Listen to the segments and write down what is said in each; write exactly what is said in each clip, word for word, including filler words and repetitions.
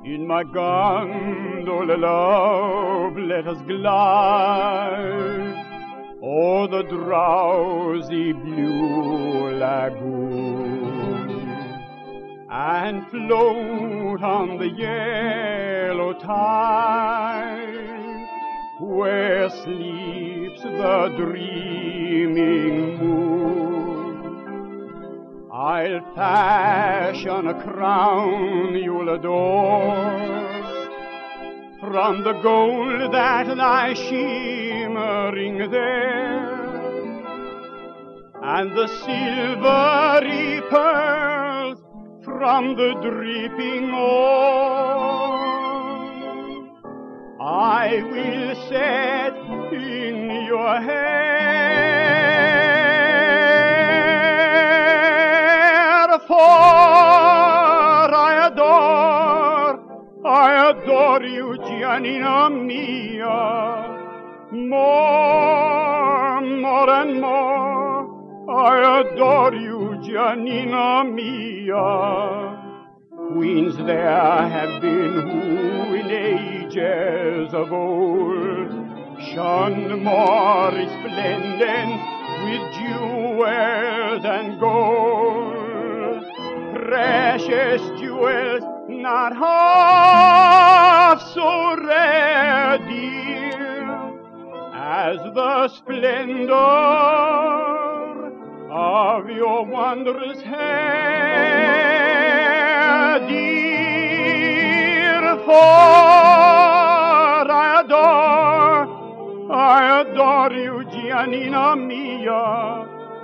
In my gondola, love, let us glide o'er the drowsy blue lagoon, and float on the yellow tide, where sleeps the dreaming moon. I'll fashion a crown you'll adore from the gold that lies shimmering there, and the silvery pearls from the dripping ore. I will set in your hair, for I adore, I adore you, Giannina mia, more, more and more. I adore you, Giannina mia. Queens there have been who in ages of old shone more resplendent with jewels and gold, precious jewels not half so rare, dear, as the splendor of your wondrous hair, dear, for I adore, I adore you, Giannina mia,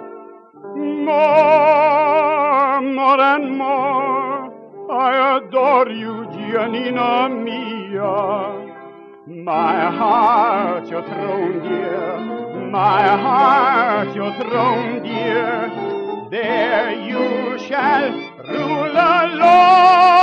more, more and more. I adore you, Giannina mia. My heart, your throne, dear, my heart, your throne, dear, there you shall rule alone.